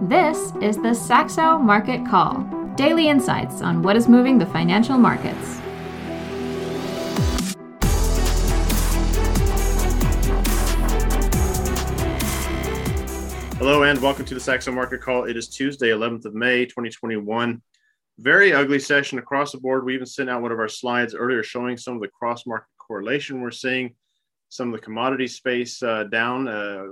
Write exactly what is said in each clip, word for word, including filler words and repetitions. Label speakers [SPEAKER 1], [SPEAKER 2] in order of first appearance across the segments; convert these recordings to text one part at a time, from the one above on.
[SPEAKER 1] This is the Saxo Market Call, daily insights on what is moving the financial markets.
[SPEAKER 2] Hello and welcome to the Saxo Market Call. It is Tuesday, eleventh of May, twenty twenty-one. Very ugly session across the board. We even sent out one of our slides earlier showing some of the cross-market correlation we're seeing, some of the commodity space uh, down, uh,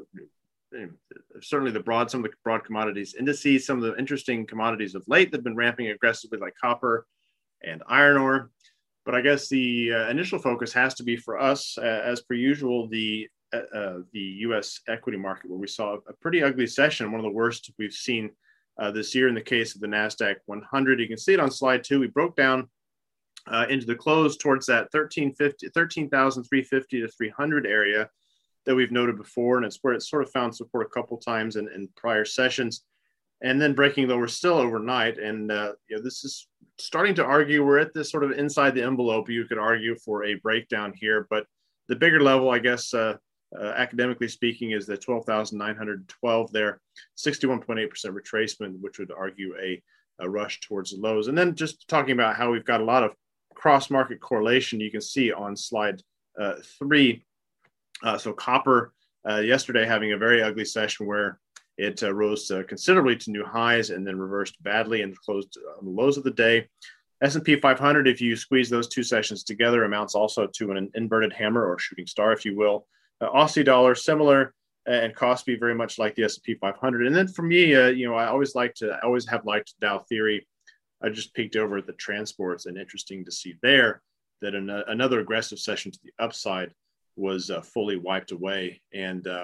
[SPEAKER 2] certainly the broad, some of the broad commodities indices, some of the interesting commodities of late that have been ramping aggressively like copper and iron ore. But I guess the uh, initial focus has to be for us, uh, as per usual, the uh, the U S equity market, where we saw a pretty ugly session, one of the worst we've seen uh, this year in the case of the NASDAQ one hundred. You can see it on slide two. We broke down uh, into the close towards that thirteen thousand three hundred fifty to three hundred area that we've noted before, and it's where it sort of found support a couple times in, in prior sessions, and then breaking lower still overnight. And uh, you know, this is starting to argue we're at this sort of inside the envelope. You could argue for a breakdown here, but the bigger level, I guess, uh, uh, academically speaking, is the twelve thousand nine hundred twelve there, sixty-one point eight percent retracement, which would argue a, a rush towards the lows. And then just talking about how we've got a lot of cross-market correlation, you can see on slide uh, three. Uh, so copper uh, yesterday having a very ugly session where it uh, rose uh, considerably to new highs and then reversed badly and closed on the lows of the day. S and P five hundred, if you squeeze those two sessions together, amounts also to an inverted hammer or shooting star, if you will. Uh, Aussie dollar, similar, uh, and Kospi very much like the S and P five hundred. And then for me, uh, you know, I always like to, I always have liked Dow theory. I just peeked over at the transports, and interesting to see there that an, uh, another aggressive session to the upside was uh, fully wiped away. And uh,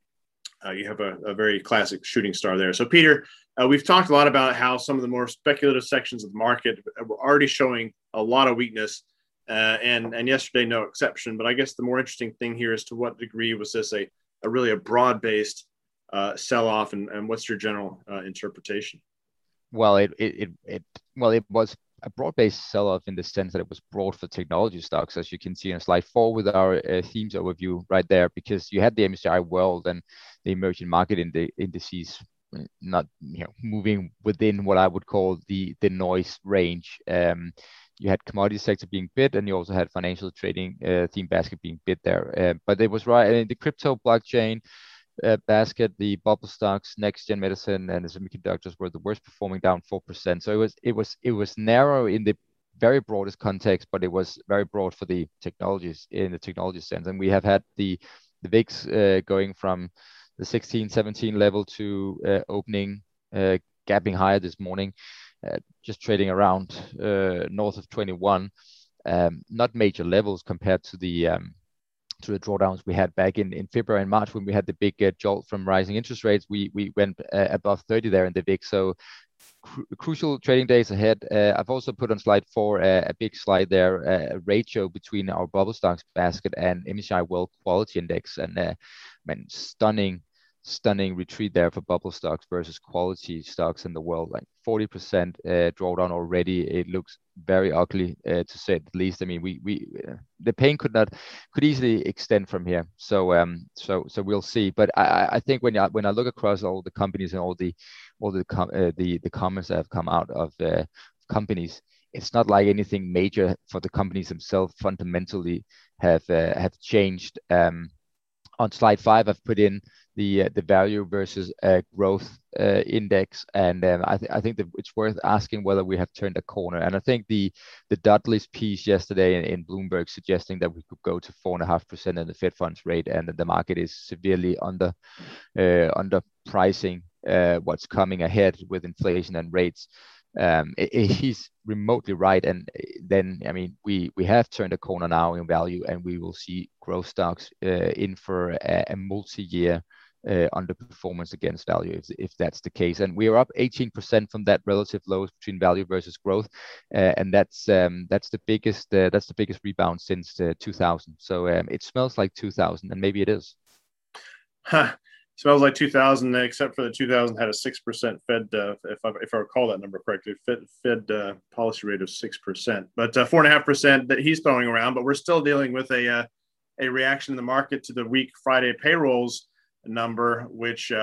[SPEAKER 2] uh, you have a, a very classic shooting star there. So Peter, uh, we've talked a lot about how some of the more speculative sections of the market were already showing a lot of weakness, uh, and, and yesterday no exception. But I guess the more interesting thing here is to what degree was this a, a really a broad-based uh, sell-off, and, and what's your general uh, interpretation?
[SPEAKER 3] Well, it, it, it, it, well, it was a broad-based sell-off in the sense that it was broad for technology stocks, as you can see on slide four with our uh, themes overview right there, because you had the M S C I World and the emerging market in the indices not, you know, moving within what I would call the the noise range. Um, you had commodity sector being bid, and you also had financial trading uh, theme basket being bid there. Uh, but it was right in the crypto blockchain Uh, basket, the bubble stocks, next gen medicine, and the semiconductors were the worst performing, down four percent. So it was it was it was narrow in the very broadest context, but it was very broad for the technologies in the technology sense. And we have had the the V I X uh, going from the sixteen, seventeen level to uh, opening, uh, gapping higher this morning, uh, just trading around uh, north of twenty-one. Um, not major levels compared to the um, to the drawdowns we had back in, in February and March when we had the big uh, jolt from rising interest rates. We we went uh, above thirty there in the V I X. So cru- crucial trading days ahead. Uh, I've also put on slide four uh, a big slide there, uh, a ratio between our bubble stocks basket and M S C I World Quality Index, and uh, man, stunning. Stunning retreat there for bubble stocks versus quality stocks in the world, like forty percent uh, drawdown already. It looks very ugly, uh, to say the least. I mean, we we uh, the pain could not could easily extend from here. So um so so we'll see. But I I think when I when I look across all the companies and all the all the com- uh, the the comments that have come out of uh, companies, it's not like anything major for the companies themselves fundamentally have uh, have changed. Um, on slide five, I've put in the uh, the value versus uh, growth uh, index, and um, I, th- I think that it's worth asking whether we have turned a corner. And I think the the Dudley's piece yesterday in, in Bloomberg suggesting that we could go to four and a half percent in the Fed funds rate, and that the market is severely under uh, under pricing uh, what's coming ahead with inflation and rates. Um, it, it, he's remotely right, and then I mean we we have turned a corner now in value, and we will see growth stocks uh, in for a, a multi-year uh, underperformance against value if, if that's the case. And we are up eighteen percent from that relative lows between value versus growth, uh, and that's um, that's the biggest uh, that's the biggest rebound since uh, two thousand. So um, it smells like two thousand, and maybe it is.
[SPEAKER 2] Huh. Smells like two thousand, except for the two thousand had a six percent Fed, uh, if I if I recall that number correctly, Fed, Fed uh, policy rate of six percent, but uh, four and a half percent that he's throwing around. But we're still dealing with a uh, a reaction in the market to the weak Friday payrolls number, which um,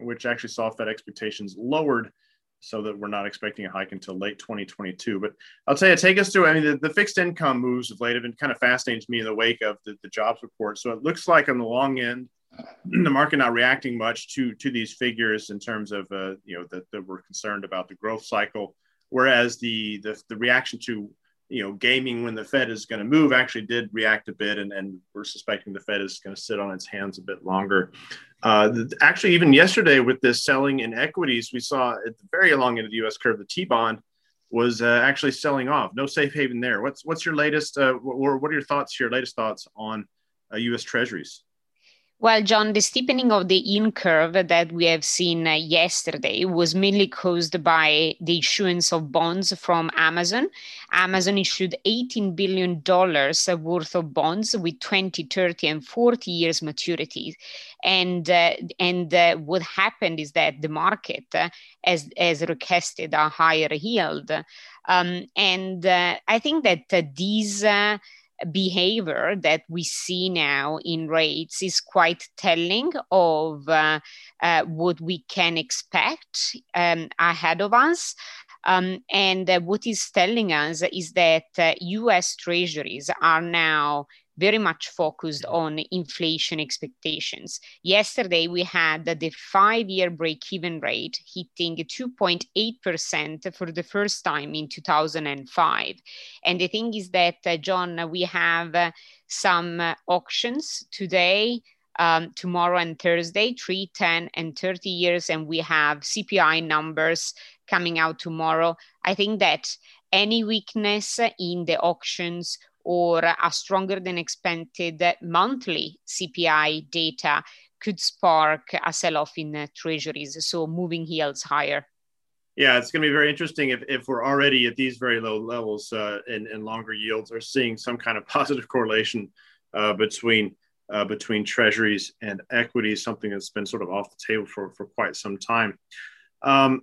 [SPEAKER 2] which actually saw Fed expectations lowered so that we're not expecting a hike until late twenty twenty-two. But I'll tell you, take us through, I mean, the, the fixed income moves of late have been kind of fascinating to me in the wake of the, the jobs report. So it looks like on the long end, the market not reacting much to, to these figures in terms of, uh, you know, that, that we're concerned about the growth cycle, whereas the, the, the reaction to, you know, gaming when the Fed is going to move actually did react a bit, and, and we're suspecting the Fed is going to sit on its hands a bit longer. Uh, the, actually, even yesterday with this selling in equities, we saw at the very long end of the U S curve, the T-bond was uh, actually selling off. No safe haven there. What's what's your latest, uh, or what are your thoughts, your latest thoughts on uh, U S Treasuries?
[SPEAKER 4] Well, John, the steepening of the yield curve that we have seen uh, yesterday was mainly caused by the issuance of bonds from Amazon. Amazon issued eighteen billion dollars worth of bonds with twenty, thirty, and forty years maturities. And uh, and uh, what happened is that the market uh, has, has requested a higher yield. Um, and uh, I think that uh, these... Uh, behavior that we see now in rates is quite telling of uh, uh, what we can expect um, ahead of us. Um, and uh, what is telling us is that uh, U S Treasuries are now very much focused on inflation expectations. Yesterday, we had the five-year break-even rate hitting two point eight percent for the first time in two thousand five. And the thing is that, uh, John, we have uh, some uh, auctions today, um, tomorrow and Thursday, three, ten, and thirty years, and we have C P I numbers coming out tomorrow. I think that any weakness in the auctions or a stronger than expected monthly C P I data could spark a sell-off in uh, treasuries, so moving yields higher.
[SPEAKER 2] Yeah, it's going to be very interesting if, if we're already at these very low levels uh, and, and longer yields are seeing some kind of positive correlation uh, between uh, between treasuries and equities, something that's been sort of off the table for, for quite some time. Um,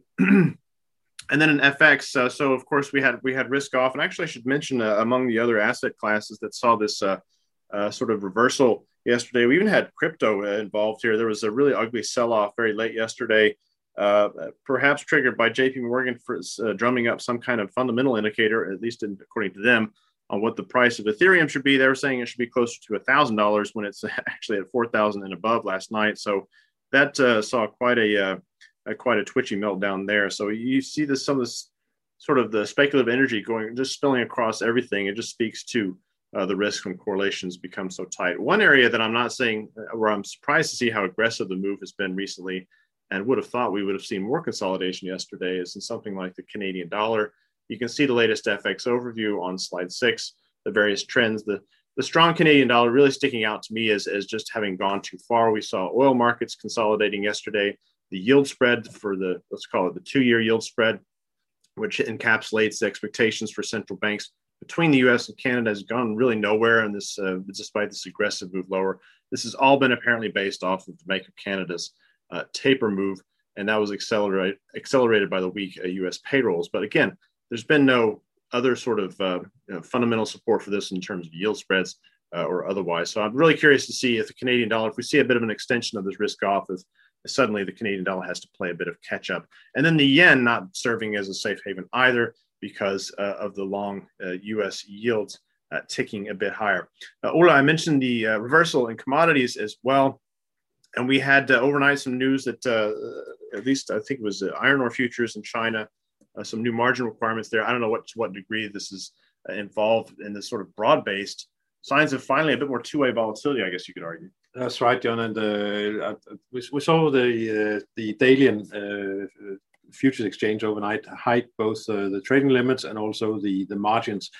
[SPEAKER 2] And then in F X, uh, so of course we had we had risk off, and actually I should mention uh, among the other asset classes that saw this uh, uh, sort of reversal yesterday, we even had crypto uh, involved here. There was a really ugly sell-off very late yesterday, uh, perhaps triggered by J P Morgan for uh, drumming up some kind of fundamental indicator, at least in, according to them, on what the price of Ethereum should be. They were saying it should be closer to one thousand dollars when it's actually at four thousand dollars and above last night. So that uh, saw quite a uh, Uh, quite a twitchy meltdown there. So you see this, some of this sort of the speculative energy going, just spilling across everything. It just speaks to uh, the risk when correlations become so tight. One area that I'm not saying, uh, where I'm surprised to see how aggressive the move has been recently, and would have thought we would have seen more consolidation yesterday, is in something like the Canadian dollar. You can see the latest F X overview on slide six, the various trends. The, the strong Canadian dollar really sticking out to me as, as just having gone too far. We saw oil markets consolidating yesterday. The yield spread for the, let's call it the two-year yield spread, which encapsulates the expectations for central banks between the U S and Canada, has gone really nowhere, and this, uh, despite this aggressive move lower. This has all been apparently based off of the Bank of Canada's uh, taper move, and that was accelerated accelerated by the weak uh, U S payrolls. But again, there's been no other sort of uh, you know, fundamental support for this in terms of yield spreads uh, or otherwise. So I'm really curious to see if the Canadian dollar, if we see a bit of an extension of this risk off, if suddenly the Canadian dollar has to play a bit of catch up. And then the yen not serving as a safe haven either, because uh, of the long uh, U S yields uh, ticking a bit higher. Uh, Ola, I mentioned the uh, reversal in commodities as well. And we had uh, overnight some news that uh, at least I think it was uh, iron ore futures in China, uh, some new margin requirements there. I don't know what to what degree this is uh, involved in this sort of broad-based signs of finally a bit more two-way volatility, I guess you could argue.
[SPEAKER 5] That's right, John. And uh, we, we saw the uh, the Dalian uh, futures exchange overnight hike both uh, the trading limits and also the the margins.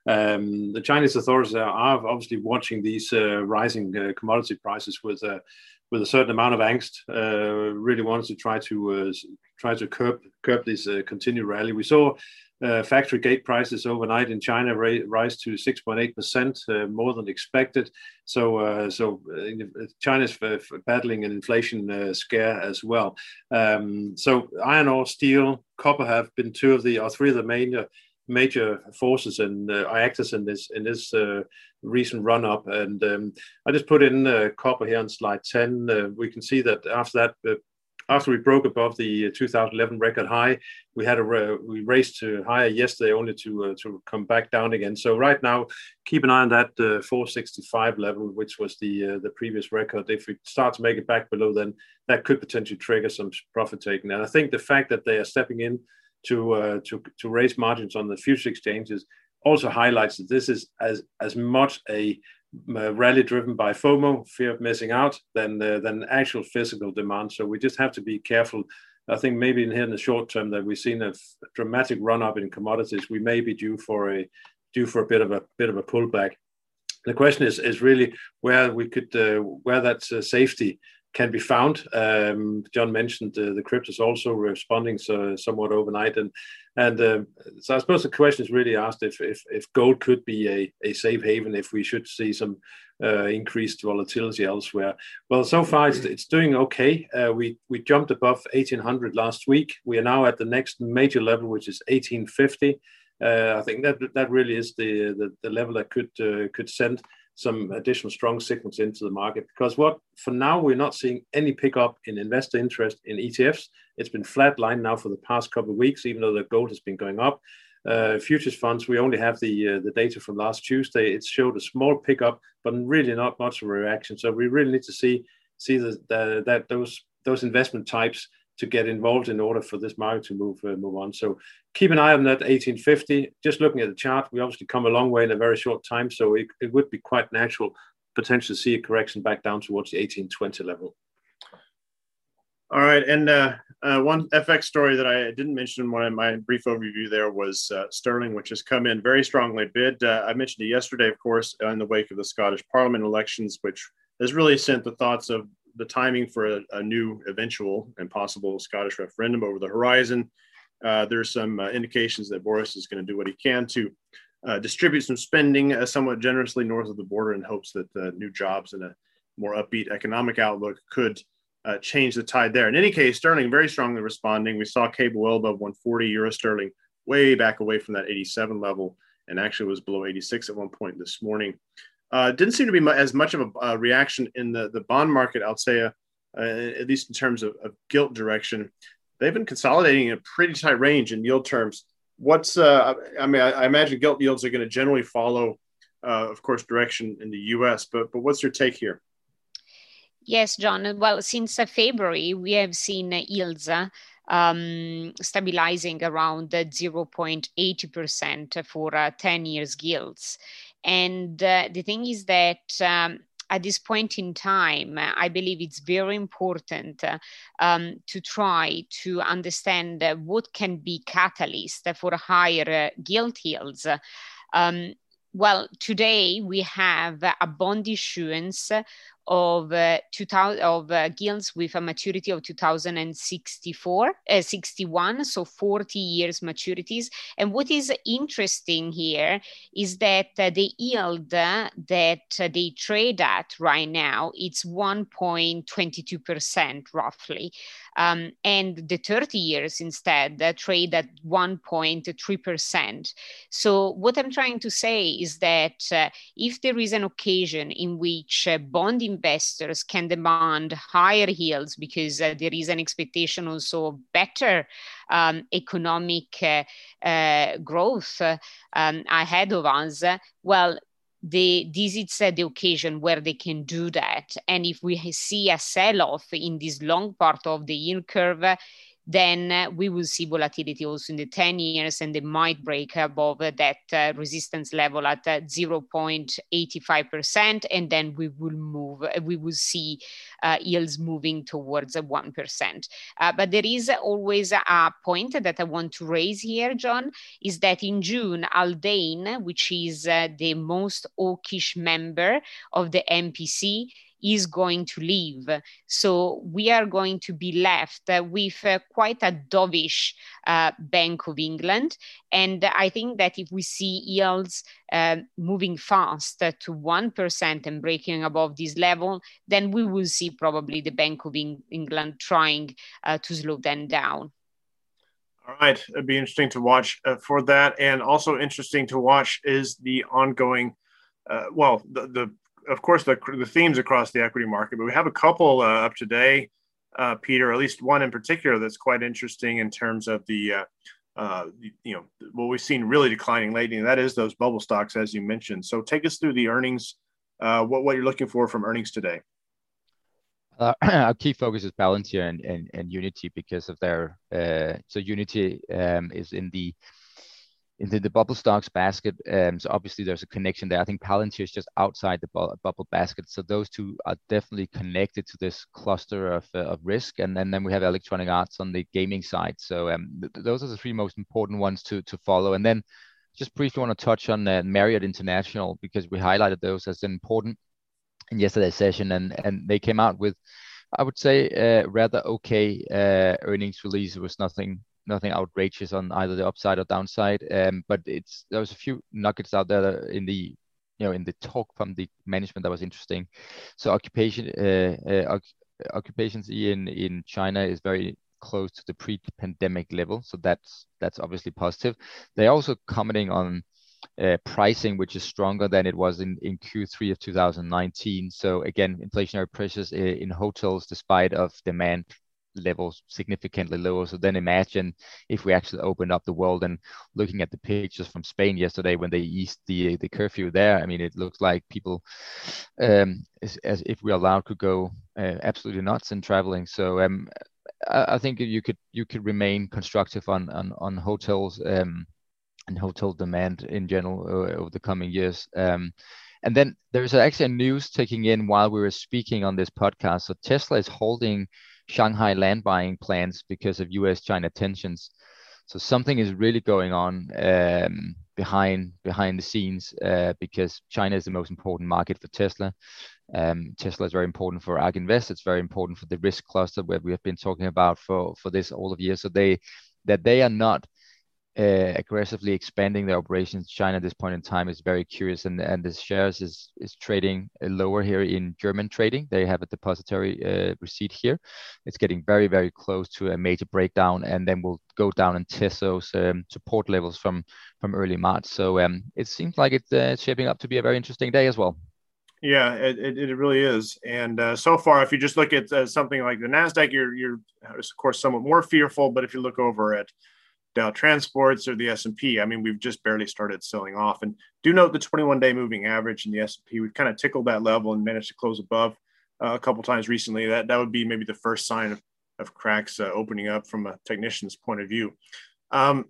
[SPEAKER 5] Um, the Chinese authorities are obviously watching these uh, rising uh, commodity prices with uh, with a certain amount of angst. Uh, really wants to try to uh, try to curb curb this uh, continued rally. We saw Uh, factory gate prices overnight in China ra- rise to six point eight percent, uh, more than expected. So, uh, so uh, China's f- f- battling an inflation uh, scare as well. Um, so, iron ore, steel, copper have been two of the, or three of the main uh, major forces and uh, actors in this in this uh, recent run up. And um, I just put in uh, copper here on slide ten. Uh, we can see that after that. Uh, after we broke above the two thousand eleven record high, we had a we raced to higher yesterday only to uh, to come back down again. So right now, keep an eye on that uh, four sixty-five level, which was the uh, the previous record. If we start to make it back below, then that could potentially trigger some profit taking. And I think the fact that they are stepping in to uh, to to raise margins on the future exchanges also highlights that this is as as much a Uh, rally driven by FOMO, fear of missing out, than uh, than actual physical demand. So we just have to be careful. I think maybe in here in the short term that we've seen a f- dramatic run up in commodities. We may be due for a due for a bit of a bit of a pullback. The question is is really where we could uh, where that uh, safety can be found. Um, John mentioned uh, the cryptos also responding so, somewhat overnight, and and uh, so I suppose the question is really asked if if, if gold could be a, a safe haven if we should see some uh, increased volatility elsewhere. Well, so far it's, it's doing okay. Uh, we we jumped above eighteen hundred last week. We are now at the next major level, which is eighteen fifty. Uh, I think that that really is the the, the level that could uh, could send some additional strong signals into the market, because what for now we're not seeing any pickup in investor interest in E T Fs. It's been flatlined now for the past couple of weeks, even though the gold has been going up. Uh, futures funds, we only have the uh, the data from last Tuesday. It showed a small pickup, but really not much of a reaction. So we really need to see see the, the, that those those investment types to get involved in order for this market to move uh, move on. So keep an eye on that eighteen fifty. Just looking at the chart, we obviously come a long way in a very short time, so it, it would be quite natural potentially to see a correction back down towards the eighteen twenty level.
[SPEAKER 2] All right, and uh, uh, one F X story that I didn't mention in one of my brief overview there was uh, sterling, which has come in very strongly bid. Uh, I mentioned it yesterday, of course, in the wake of the Scottish Parliament elections, which has really sent the thoughts of the timing for a, a new eventual and possible Scottish referendum over the horizon. Uh, there's some uh, indications that Boris is going to do what he can to uh, distribute some spending uh, somewhat generously north of the border in hopes that uh, new jobs and a more upbeat economic outlook could uh, change the tide there. In any case, sterling very strongly responding. We saw cable well above one forty, euro sterling way back away from that eighty-seven level, and actually was below eighty-six at one point this morning. Uh, didn't seem to be mu- as much of a uh, reaction in the, the bond market, I'll say, uh, uh, at least in terms of, of gilt direction. They've been consolidating in a pretty tight range in yield terms. What's, uh, I mean, I, I imagine gilt yields are going to generally follow, uh, of course, direction in the U S, but, but what's your take here?
[SPEAKER 4] Yes, John. Well, since uh, February, we have seen uh, yields uh, um, stabilizing around uh, zero point eight zero percent for uh, ten years gilts. And uh, the thing is that um, at this point in time, I believe it's very important uh, um, to try to understand uh, what can be catalyst for higher uh, gilt yields. Um, well, today we have a bond issuance of uh, two thousand of uh, gilts with a maturity of two thousand sixty-four, uh, sixty-one, so forty years maturities. And what is interesting here is that uh, the yield uh, that uh, they trade at right now, it's one point two two percent roughly. Um, and the thirty years instead uh, trade at one point three percent. So what I'm trying to say is that uh, if there is an occasion in which uh, bond investors can demand higher yields because uh, there is an expectation also of better um, economic uh, uh, growth uh, um, ahead of us, uh, well, The, this is uh, the occasion where they can do that. And if we see a sell-off in this long part of the yield curve, uh, then uh, we will see volatility also in the ten years, and they might break above uh, that uh, resistance level at uh, zero point eight five percent, and then we will move, uh, we will see uh, yields moving towards uh, one percent. Uh, but there is always a point that I want to raise here, John, is that in June, Haldane, which is uh, the most hawkish member of the M P C, is going to leave. So we are going to be left uh, with uh, quite a dovish uh, Bank of England. And I think that if we see yields uh, moving fast uh, to one percent and breaking above this level, then we will see probably the Bank of Eng- England trying uh, to slow them down.
[SPEAKER 2] All right. It'd be interesting to watch uh, for that. And also interesting to watch is the ongoing, uh, well, the, the of course, the, the themes across the equity market, but we have a couple uh, up today. uh, Peter, at least one in particular that's quite interesting in terms of the, uh, uh, you know, what we've seen really declining lately, and that is those bubble stocks, as you mentioned. So take us through the earnings, uh, what, what you're looking for from earnings today.
[SPEAKER 3] Uh, our key focus is Palantir and, and, and Unity because of their, uh, so Unity um, is in the, into the bubble stocks basket. Um, so obviously there's a connection there. I think Palantir is just outside the bu- bubble basket. So those two are definitely connected to this cluster of, uh, of risk. And, and then we have Electronic Arts on the gaming side. So um, th- those are the three most important ones to, to follow. And then just briefly want to touch on uh, Marriott International, because we highlighted those as important in yesterday's session. And, and they came out with, I would say, uh, rather okay uh, earnings release. It was nothing nothing outrageous on either the upside or downside. Um, but it's there was a few nuggets out there in the you know in the talk from the management that was interesting. So occupation uh, uh, occupations in in China is very close to the pre-pandemic level, so that's that's obviously positive. They're also commenting on uh, pricing, which is stronger than it was in, in Q three of two thousand nineteen. So again, inflationary pressures in, in hotels despite of demand levels significantly lower. So then imagine if we actually open up the world, and looking at the pictures from Spain yesterday when they eased the the curfew there, I mean, it looks like people, um, as, as if we're allowed, could go uh, absolutely nuts in traveling. So um, I, I think you could you could remain constructive on on, on hotels um, and hotel demand in general uh, over the coming years. Um, and then there's actually a news taking in while we were speaking on this podcast. So Tesla is holding Shanghai land buying plans because of U S China tensions. So something is really going on um, behind behind the scenes uh, because China is the most important market for Tesla. Um, Tesla is very important for ARK Invest. It's very important for the risk cluster where we have been talking about for, for this all of years. So they that they are not Uh, aggressively expanding their operations in China at this point in time is very curious, and and the shares is is trading lower here in German trading. They have a depository uh, receipt here. It's getting very very close to a major breakdown, and then we'll go down and test those um, support levels from from early March. So um, it seems like it's uh, shaping up to be a very interesting day as well.
[SPEAKER 2] Yeah, it, it, it really is. And uh, so far, if you just look at uh, something like the NASDAQ, you're you're of course somewhat more fearful. But if you look over at Dow Transports or the S and P, I mean, we've just barely started selling off. And do note the twenty-one day moving average in the S and P. We've kind of tickled that level and managed to close above uh, a couple times recently. That that would be maybe the first sign of, of cracks uh, opening up from a technician's point of view. Um,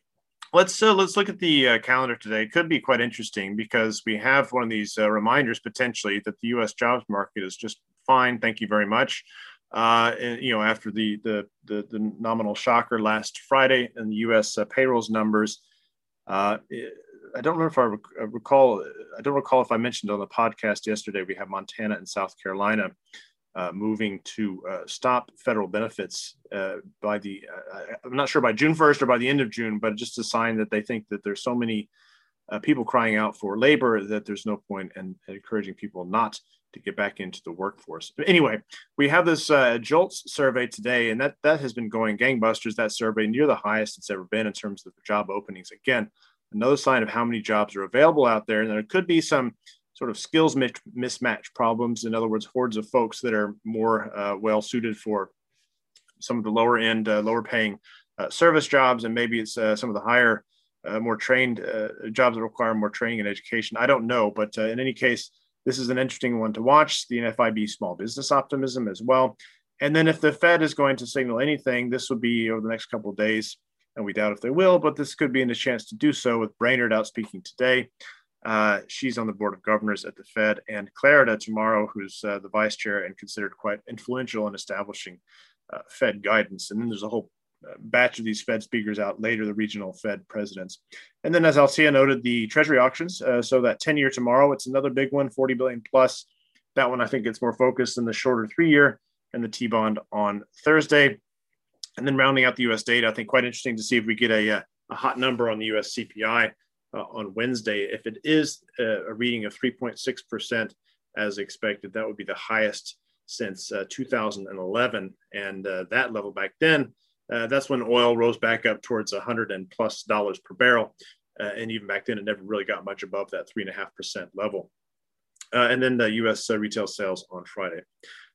[SPEAKER 2] let's uh, let's look at the uh, calendar today. It could be quite interesting because we have one of these uh, reminders potentially that the U S jobs market is just fine. Thank you very much. Uh, and, you know, after the, the the the nominal shocker last Friday and the U S uh, payrolls numbers, uh, I don't remember if I rec- recall. I don't recall if I mentioned on the podcast yesterday. We have Montana and South Carolina uh, moving to uh, stop federal benefits uh, by the. Uh, I'm not sure by June first or by the end of June, but just a sign that they think that there's so many uh, people crying out for labor that there's no point in encouraging people not to get back into the workforce. But anyway, we have this uh, JOLTS survey today, and that that has been going gangbusters, that survey, near the highest it's ever been in terms of job openings. Again, another sign of how many jobs are available out there. And there could be some sort of skills mismatch problems. In other words, hordes of folks that are more uh, well suited for some of the lower end, uh, lower paying uh, service jobs. And maybe it's uh, some of the higher, uh, more trained uh, jobs that require more training and education. I don't know. But uh, in any case, this is an interesting one to watch, the N F I B small business optimism as well. And then if the Fed is going to signal anything, this will be over the next couple of days, and we doubt if they will, but this could be in a chance to do so with Brainerd out speaking today. Uh, she's on the board of governors at the Fed, and Clarida tomorrow, who's uh, the vice chair and considered quite influential in establishing uh, Fed guidance. And then there's a whole batch of these Fed speakers out later, the regional Fed presidents. And then, as Alcia noted, the Treasury auctions. Uh, so that ten-year tomorrow, it's another big one, forty billion dollars plus. That one, I think, gets more focused than the shorter three-year and the T-bond on Thursday. And then rounding out the U S data, I think quite interesting to see if we get a, a hot number on the U S C P I uh, on Wednesday. If it is a, a reading of three point six percent as expected, that would be the highest since uh, two thousand eleven. And uh, that level back then, Uh, that's when oil rose back up towards one hundred and plus dollars per barrel. Uh, and even back then, it never really got much above that three and a half percent level. Uh, and then the U S uh, retail sales on Friday.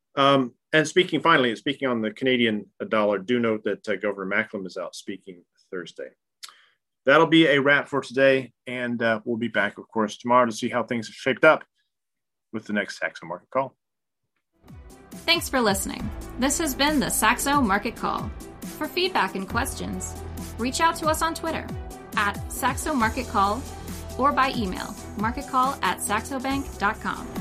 [SPEAKER 2] Um, and speaking finally, speaking on the Canadian dollar, do note that uh, Governor Macklem is out speaking Thursday. That'll be a wrap for today, and uh, we'll be back, of course, tomorrow to see how things have shaped up with the next Saxo Market Call.
[SPEAKER 1] Thanks for listening. This has been the Saxo Market Call. For feedback and questions, reach out to us on Twitter at Saxo Market Call or by email, marketcall at saxobank dot com.